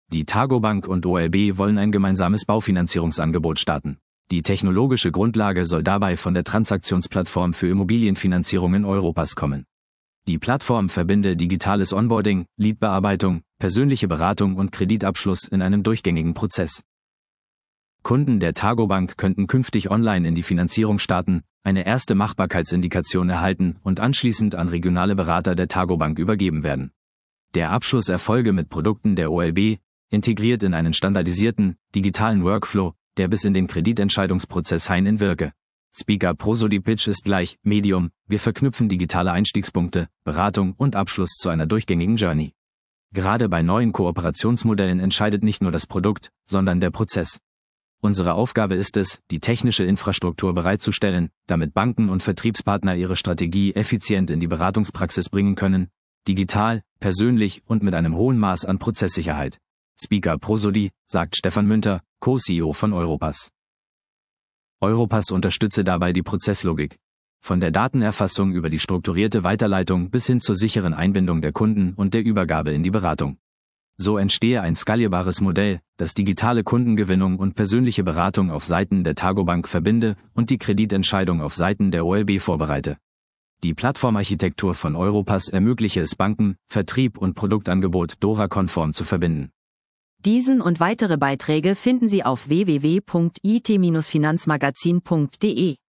Die Targobank und OLB wollen ein gemeinsames Baufinanzierungsangebot starten. Die technologische Grundlage soll dabei von der Transaktionsplattform für Immobilienfinanzierungen Europass kommen. Die Plattform verbinde digitales Onboarding, Leadbearbeitung, persönliche Beratung und Kreditabschluss in einem durchgängigen Prozess. Kunden der Targobank könnten künftig online in die Finanzierung starten, eine erste Machbarkeitsindikation erhalten und anschließend an regionale Berater der Targobank übergeben werden. Der Abschluss erfolge mit Produkten der OLB, integriert in einen standardisierten, digitalen Workflow, der bis in den Kreditentscheidungsprozess hinein wirke. Speaker Prosody Pitch ist gleich Medium, wir verknüpfen digitale Einstiegspunkte, Beratung und Abschluss zu einer durchgängigen Journey. Gerade bei neuen Kooperationsmodellen entscheidet nicht nur das Produkt, sondern der Prozess. Unsere Aufgabe ist es, die technische Infrastruktur bereitzustellen, damit Banken und Vertriebspartner ihre Strategie effizient in die Beratungspraxis bringen können, digital, persönlich und mit einem hohen Maß an Prozesssicherheit. Speaker Prosody, sagt Stefan Münter, Co-CEO von Europass. Europass unterstütze dabei die Prozesslogik. Von der Datenerfassung über die strukturierte Weiterleitung bis hin zur sicheren Einbindung der Kunden und der Übergabe in die Beratung. So entstehe ein skalierbares Modell, das digitale Kundengewinnung und persönliche Beratung auf Seiten der Targobank verbinde und die Kreditentscheidung auf Seiten der OLB vorbereite. Die Plattformarchitektur von Europass ermögliche es Banken, Vertrieb und Produktangebot DORA-konform zu verbinden. Diesen und weitere Beiträge finden Sie auf www.it-finanzmagazin.de.